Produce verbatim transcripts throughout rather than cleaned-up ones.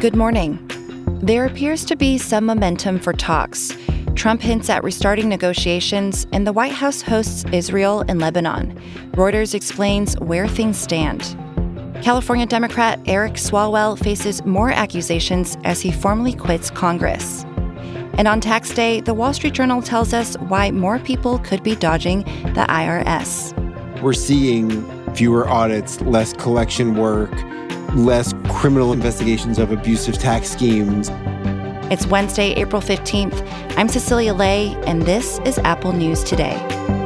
Good morning. There appears to be some momentum for talks. Trump hints at restarting negotiations, and the White House hosts Israel and Lebanon. Reuters explains where things stand. California Democrat Eric Swalwell faces more accusations as he formally quits Congress. And on tax day, the Wall Street Journal tells us why more people could be dodging the I R S. We're seeing fewer audits, less collection work, less criminal investigations of abusive tax schemes. It's Wednesday, April fifteenth. I'm Cecilia Lay, and this is Apple News Today.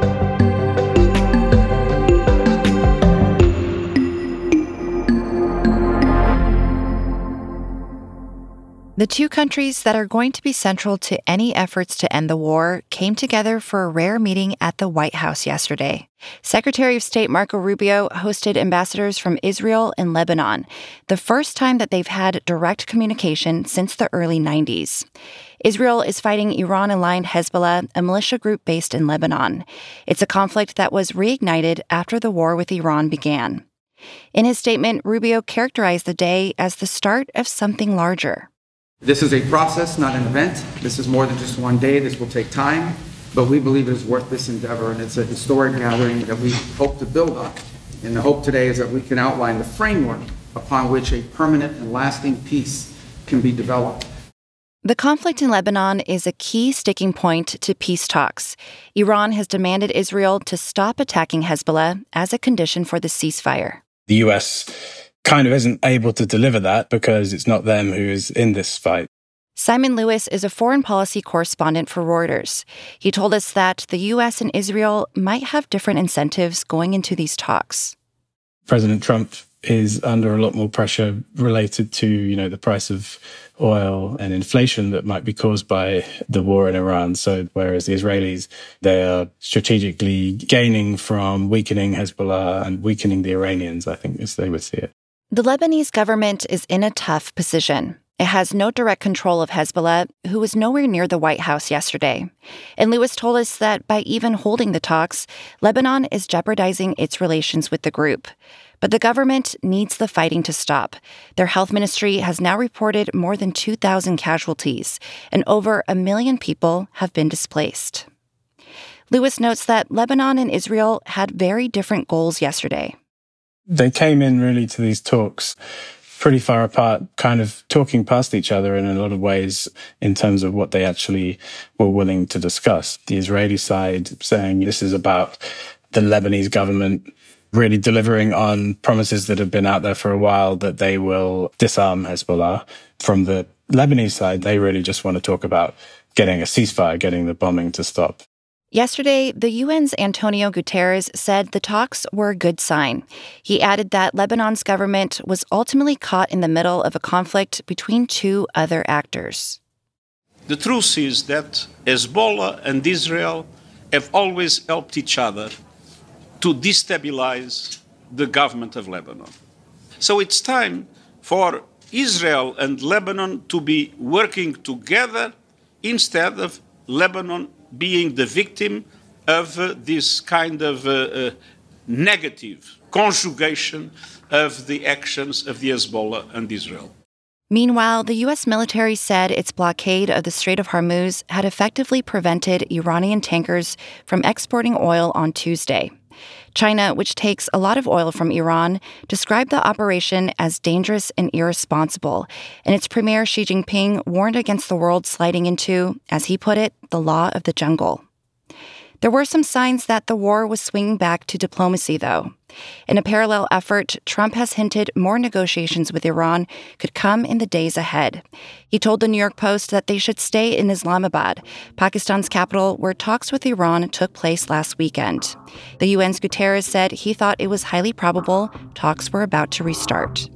The two countries that are going to be central to any efforts to end the war came together for a rare meeting at the White House yesterday. Secretary of State Marco Rubio hosted ambassadors from Israel and Lebanon, the first time that they've had direct communication since the early nineties. Israel is fighting Iran-aligned Hezbollah, a militia group based in Lebanon. It's a conflict that was reignited after the war with Iran began. In his statement, Rubio characterized the day as the start of something larger. This is a process, not an event. This is more than just one day. This will take time, but we believe it is worth this endeavor, and it's a historic gathering that we hope to build on. And the hope today is that we can outline the framework upon which a permanent and lasting peace can be developed. The conflict in Lebanon is a key sticking point to peace talks. Iran has demanded Israel to stop attacking Hezbollah as a condition for the ceasefire. The U S kind of isn't able to deliver that because it's not them who is in this fight. Simon Lewis is a foreign policy correspondent for Reuters. He told us that the U S and Israel might have different incentives going into these talks. President Trump is under a lot more pressure related to, you know, the price of oil and inflation that might be caused by the war in Iran. So whereas the Israelis, they are strategically gaining from weakening Hezbollah and weakening the Iranians, I think, as they would see it. The Lebanese government is in a tough position. It has no direct control of Hezbollah, who was nowhere near the White House yesterday. And Lewis told us that by even holding the talks, Lebanon is jeopardizing its relations with the group. But the government needs the fighting to stop. Their health ministry has now reported more than two thousand casualties, and over a million people have been displaced. Lewis notes that Lebanon and Israel had very different goals yesterday. They came in really to these talks pretty far apart, kind of talking past each other in a lot of ways in terms of what they actually were willing to discuss. The Israeli side saying this is about the Lebanese government really delivering on promises that have been out there for a while that they will disarm Hezbollah. From the Lebanese side, they really just want to talk about getting a ceasefire, getting the bombing to stop. Yesterday, the U N's Antonio Guterres said the talks were a good sign. He added that Lebanon's government was ultimately caught in the middle of a conflict between two other actors. The truth is that Hezbollah and Israel have always helped each other to destabilize the government of Lebanon. So it's time for Israel and Lebanon to be working together instead of Lebanon being the victim of uh, this kind of uh, uh, negative conjugation of the actions of the Hezbollah and Israel. Meanwhile, the U S military said its blockade of the Strait of Hormuz had effectively prevented Iranian tankers from exporting oil on Tuesday. China, which takes a lot of oil from Iran, described the operation as dangerous and irresponsible, and its premier Xi Jinping warned against the world sliding into, as he put it, the law of the jungle. There were some signs that the war was swinging back to diplomacy, though. In a parallel effort, Trump has hinted more negotiations with Iran could come in the days ahead. He told the New York Post that they should stay in Islamabad, Pakistan's capital, where talks with Iran took place last weekend. The U N's Guterres said he thought it was highly probable talks were about to restart.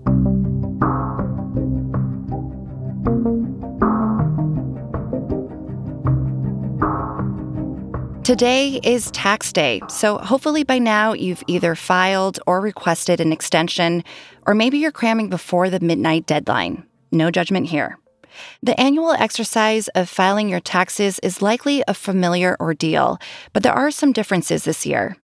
Today is tax day, so hopefully by now you've either filed or requested an extension, or maybe you're cramming before the midnight deadline. No judgment here. The annual exercise of filing your taxes is likely a familiar ordeal, but there are some differences this year.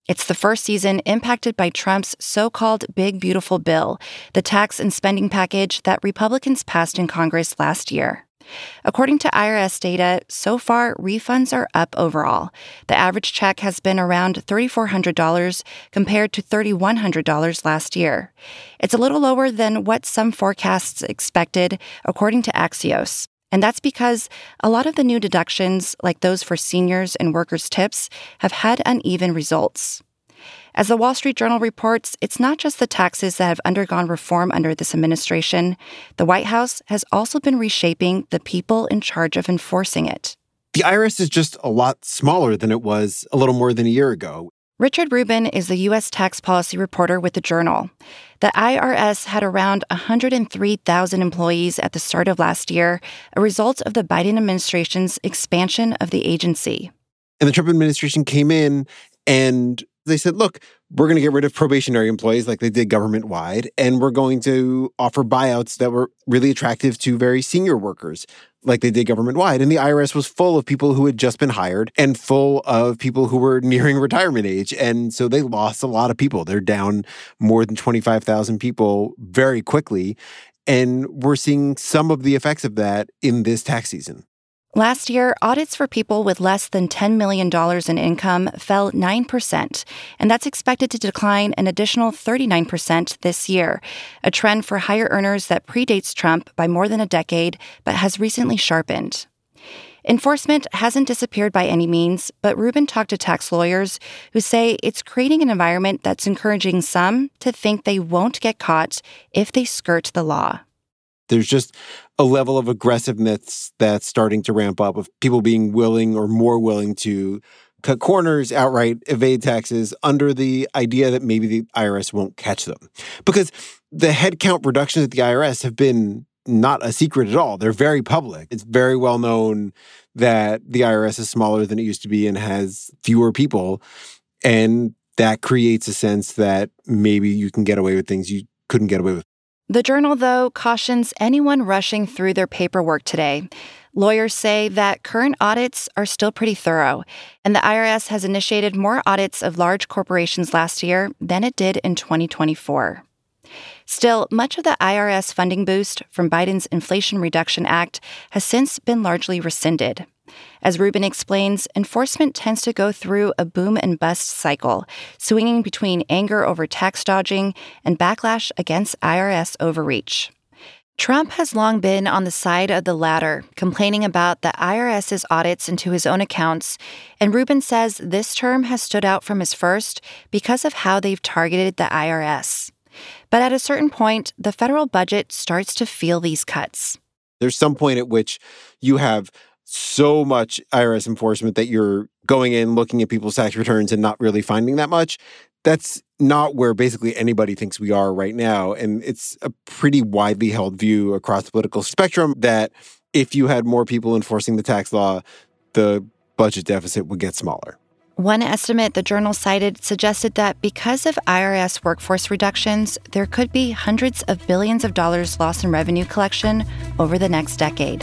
It's the first season impacted by Trump's so-called Big Beautiful Bill, the tax and spending package that Republicans passed in Congress last year. According to I R S data, so far, refunds are up overall. The average check has been around three thousand four hundred dollars compared to three thousand one hundred dollars last year. It's a little lower than what some forecasts expected, according to Axios. And that's because a lot of the new deductions, like those for seniors and workers' tips, have had uneven results. As the Wall Street Journal reports, it's not just the taxes that have undergone reform under this administration. The White House has also been reshaping the people in charge of enforcing it. The I R S is just a lot smaller than it was a little more than a year ago. Richard Rubin is the U S tax policy reporter with the Journal. The I R S had around one hundred three thousand employees at the start of last year, a result of the Biden administration's expansion of the agency. And the Trump administration came in and they said, look, we're going to get rid of probationary employees like they did government-wide, and we're going to offer buyouts that were really attractive to very senior workers like they did government-wide. And the I R S was full of people who had just been hired and full of people who were nearing retirement age. And so they lost a lot of people. They're down more than twenty-five thousand people very quickly. And we're seeing some of the effects of that in this tax season. Last year, audits for people with less than ten million dollars in income fell nine percent, and that's expected to decline an additional thirty-nine percent this year, a trend for higher earners that predates Trump by more than a decade but has recently sharpened. Enforcement hasn't disappeared by any means, but Rubin talked to tax lawyers who say it's creating an environment that's encouraging some to think they won't get caught if they skirt the law. There's just a level of aggressiveness that's starting to ramp up of people being willing or more willing to cut corners, outright evade taxes under the idea that maybe the I R S won't catch them. Because the headcount reductions at the I R S have been not a secret at all. They're very public. It's very well known that the I R S is smaller than it used to be and has fewer people. And that creates a sense that maybe you can get away with things you couldn't get away with. The Journal, though, cautions anyone rushing through their paperwork today. Lawyers say that current audits are still pretty thorough, and the I R S has initiated more audits of large corporations last year than it did in twenty twenty-four. Still, much of the I R S funding boost from Biden's Inflation Reduction Act has since been largely rescinded. As Rubin explains, enforcement tends to go through a boom and bust cycle, swinging between anger over tax dodging and backlash against I R S overreach. Trump has long been on the side of the latter, complaining about the IRS's audits into his own accounts, and Rubin says this term has stood out from his first because of how they've targeted the I R S. But at a certain point, the federal budget starts to feel these cuts. There's some point at which you have so much I R S enforcement that you're going in, looking at people's tax returns and not really finding that much. That's not where basically anybody thinks we are right now. And it's a pretty widely held view across the political spectrum that if you had more people enforcing the tax law, the budget deficit would get smaller. One estimate the Journal cited suggested that because of I R S workforce reductions, there could be hundreds of billions of dollars lost in revenue collection over the next decade.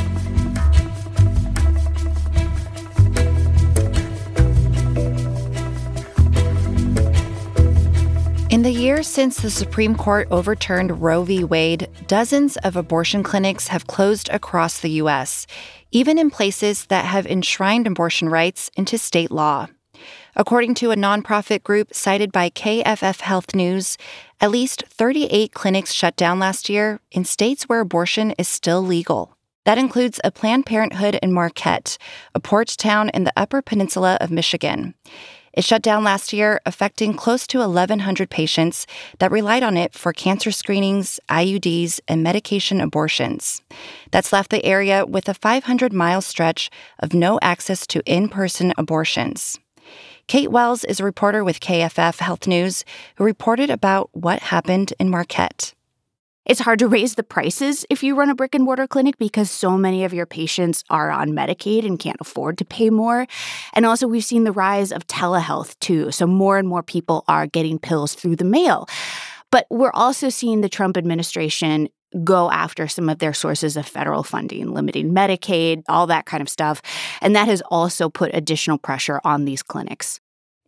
In the years since the Supreme Court overturned Roe v. Wade, dozens of abortion clinics have closed across the U S, even in places that have enshrined abortion rights into state law. According to a nonprofit group cited by K F F Health News, at least thirty-eight clinics shut down last year in states where abortion is still legal. That includes a Planned Parenthood in Marquette, a port town in the Upper Peninsula of Michigan. It shut down last year, affecting close to eleven hundred patients that relied on it for cancer screenings, I U Ds, and medication abortions. That's left the area with a five hundred mile stretch of no access to in-person abortions. Kate Wells is a reporter with K F F Health News who reported about what happened in Marquette. It's hard to raise the prices if you run a brick-and-mortar clinic because so many of your patients are on Medicaid and can't afford to pay more. And also, we've seen the rise of telehealth, too. So more and more people are getting pills through the mail. But we're also seeing the Trump administration go after some of their sources of federal funding, limiting Medicaid, all that kind of stuff. And that has also put additional pressure on these clinics.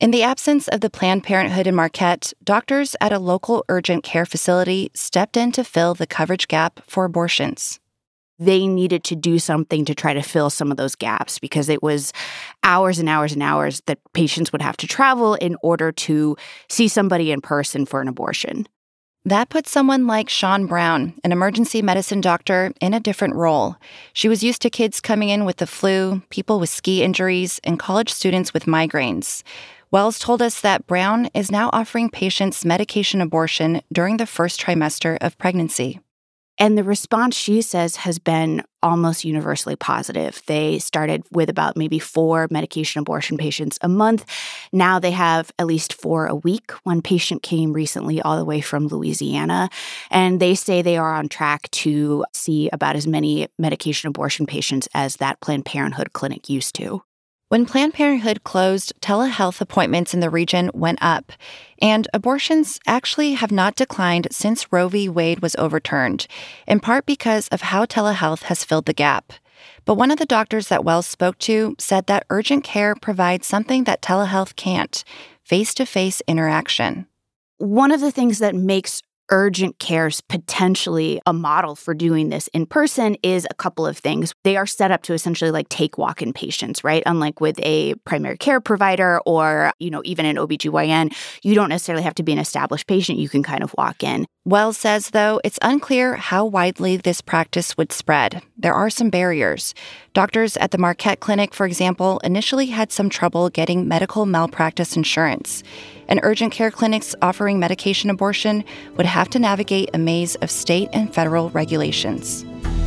In the absence of the Planned Parenthood in Marquette, doctors at a local urgent care facility stepped in to fill the coverage gap for abortions. They needed to do something to try to fill some of those gaps because it was hours and hours and hours that patients would have to travel in order to see somebody in person for an abortion. That put someone like Shawn Brown, an emergency medicine doctor, in a different role. She was used to kids coming in with the flu, people with ski injuries, and college students with migraines. Wells told us that Brown is now offering patients medication abortion during the first trimester of pregnancy. And the response, she says, has been almost universally positive. They started with about maybe four medication abortion patients a month. Now they have at least four a week. One patient came recently all the way from Louisiana, and they say they are on track to see about as many medication abortion patients as that Planned Parenthood clinic used to. When Planned Parenthood closed, telehealth appointments in the region went up, and abortions actually have not declined since Roe v. Wade was overturned, in part because of how telehealth has filled the gap. But one of the doctors that Wells spoke to said that urgent care provides something that telehealth can't: face-to-face interaction. One of the things that makes urgent care's potentially a model for doing this in person is a couple of things. They are set up to essentially like take walk-in patients, right? Unlike with a primary care provider or, you know, even an O B G Y N, you don't necessarily have to be an established patient. You can kind of walk in. Wells says, though, it's unclear how widely this practice would spread. There are some barriers. Doctors at the Marquette Clinic, for example, initially had some trouble getting medical malpractice insurance. And urgent care clinics offering medication abortion would have to navigate a maze of state and federal regulations.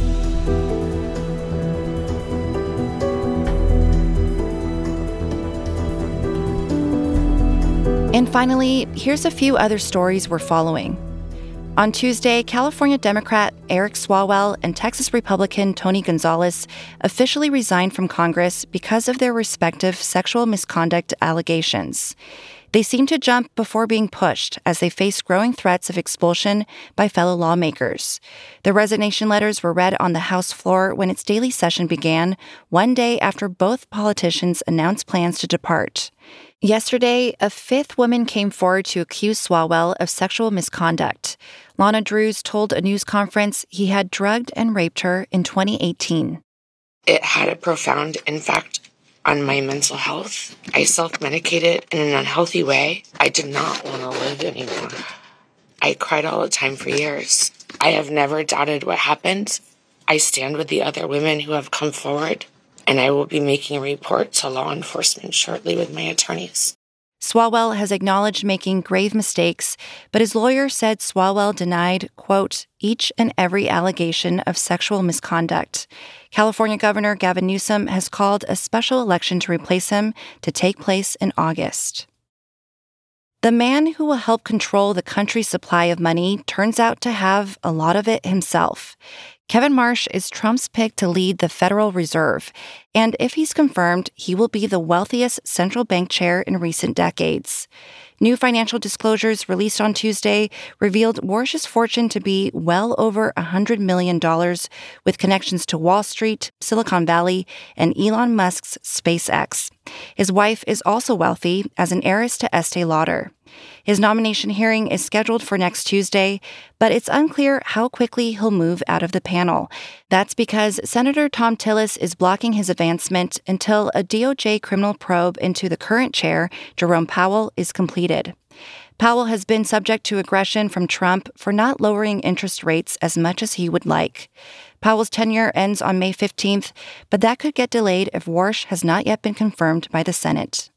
And finally, here's a few other stories we're following. On Tuesday, California Democrat Eric Swalwell and Texas Republican Tony Gonzalez officially resigned from Congress because of their respective sexual misconduct allegations. They seemed to jump before being pushed as they faced growing threats of expulsion by fellow lawmakers. The resignation letters were read on the House floor when its daily session began, one day after both politicians announced plans to depart. Yesterday, a fifth woman came forward to accuse Swalwell of sexual misconduct. Lana Drews told a news conference he had drugged and raped her in twenty eighteen. It had a profound impact on my mental health. I self-medicated in an unhealthy way. I did not want to live anymore. I cried all the time for years. I have never doubted what happened. I stand with the other women who have come forward, and I will be making a report to law enforcement shortly with my attorneys. Swalwell has acknowledged making grave mistakes, but his lawyer said Swalwell denied, quote, each and every allegation of sexual misconduct. California Governor Gavin Newsom has called a special election to replace him to take place in August. The man who will help control the country's supply of money turns out to have a lot of it himself. Kevin Marsh is Trump's pick to lead the Federal Reserve, and if he's confirmed, he will be the wealthiest central bank chair in recent decades. New financial disclosures released on Tuesday revealed Warsh's fortune to be well over one hundred million dollars, with connections to Wall Street, Silicon Valley, and Elon Musk's SpaceX. His wife is also wealthy as an heiress to Estee Lauder. His nomination hearing is scheduled for next Tuesday, but it's unclear how quickly he'll move out of the panel. That's because Senator Thom Tillis is blocking his advancement until a D O J criminal probe into the current chair, Jerome Powell, is completed. Powell has been subject to aggression from Trump for not lowering interest rates as much as he would like. Powell's tenure ends on May fifteenth, but that could get delayed if Warsh has not yet been confirmed by the Senate.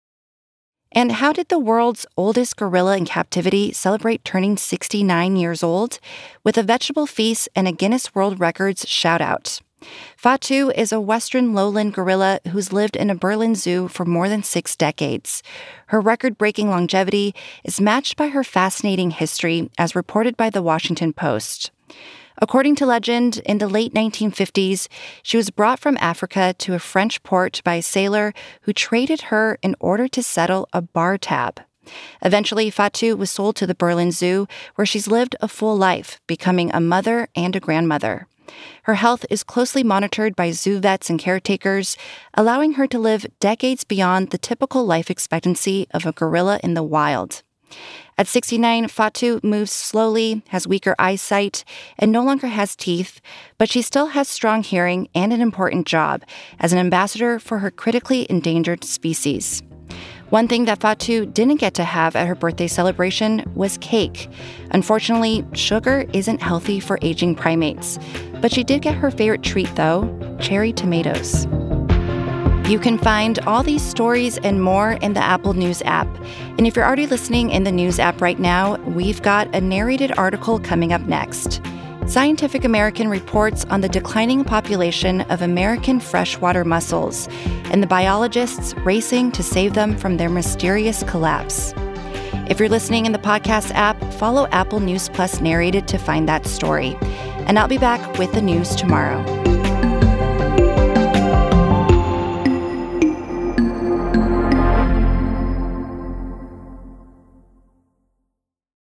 And how did the world's oldest gorilla in captivity celebrate turning sixty-nine years old? With a vegetable feast and a Guinness World Records shout-out. Fatu is a western lowland gorilla who's lived in a Berlin zoo for more than six decades. Her record-breaking longevity is matched by her fascinating history, as reported by The Washington Post. According to legend, in the late nineteen fifties, she was brought from Africa to a French port by a sailor who traded her in order to settle a bar tab. Eventually, Fatu was sold to the Berlin Zoo, where she's lived a full life, becoming a mother and a grandmother. Her health is closely monitored by zoo vets and caretakers, allowing her to live decades beyond the typical life expectancy of a gorilla in the wild. At sixty-nine, Fatu moves slowly, has weaker eyesight, and no longer has teeth, but she still has strong hearing and an important job as an ambassador for her critically endangered species. One thing that Fatu didn't get to have at her birthday celebration was cake. Unfortunately, sugar isn't healthy for aging primates, but she did get her favorite treat, though, cherry tomatoes. You can find all these stories and more in the Apple News app. And if you're already listening in the News app right now, we've got a narrated article coming up next. Scientific American reports on the declining population of American freshwater mussels and the biologists racing to save them from their mysterious collapse. If you're listening in the podcast app, follow Apple News Plus Narrated to find that story. And I'll be back with the news tomorrow.